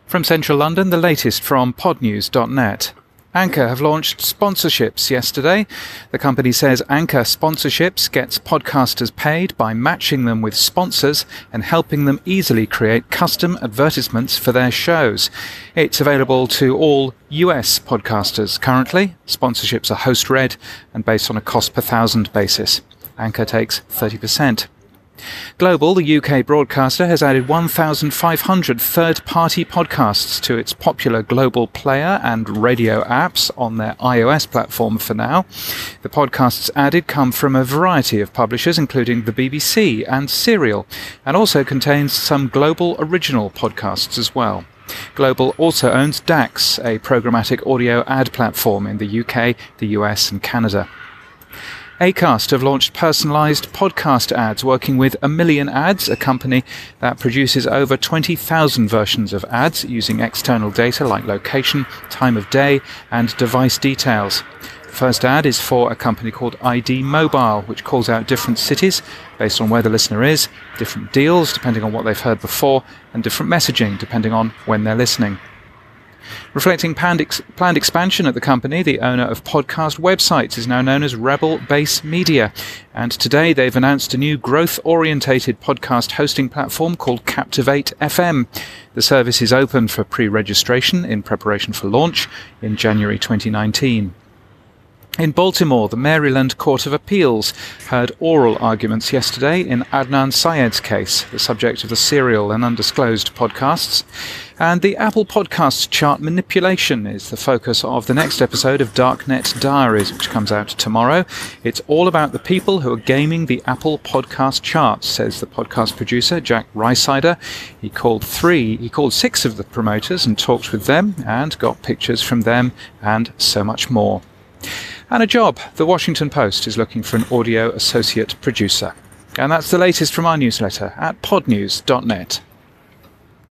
From central London, the latest from podnews.net. Anchor have launched sponsorships yesterday. The company says Anchor Sponsorships gets podcasters paid by matching them with sponsors and helping them easily create custom advertisements for their shows. It's available to all US podcasters currently. Sponsorships are host-read and based on a cost per thousand basis. Anchor takes 30%. Global, the UK broadcaster, has added 1,500 third-party podcasts to its popular global player and radio apps on their iOS platform for now. The podcasts added come from a variety of publishers, including the BBC and Serial, and also contains some global original podcasts as well. Global also owns DAX, a programmatic audio ad platform in the UK, the US and Canada. Acast have launched personalised podcast ads working with A Million Ads, a company that produces over 20,000 versions of ads using external data like location, time of day and device details. The first ad is for a company called ID Mobile, which calls out different cities based on where the listener is, different deals depending on what they've heard before, and different messaging depending on when they're listening. Reflecting planned expansion at the company, the owner of podcast websites is now known as Rebel Base Media. And today they've announced a new growth-orientated podcast hosting platform called Captivate FM. The service is open for pre-registration in preparation for launch in January 2019. In Baltimore, the Maryland Court of Appeals heard oral arguments yesterday in Adnan Syed's case, the subject of the Serial and Undisclosed podcasts. And the Apple Podcasts chart manipulation is the focus of the next episode of Darknet Diaries, which comes out tomorrow. It's all about the people who are gaming the Apple Podcast charts, says the podcast producer Jack Rysider. He called 6 of the promoters and talked with them and got pictures from them and so much more. And a job. The Washington Post is looking for an audio associate producer. And that's the latest from our newsletter at podnews.net.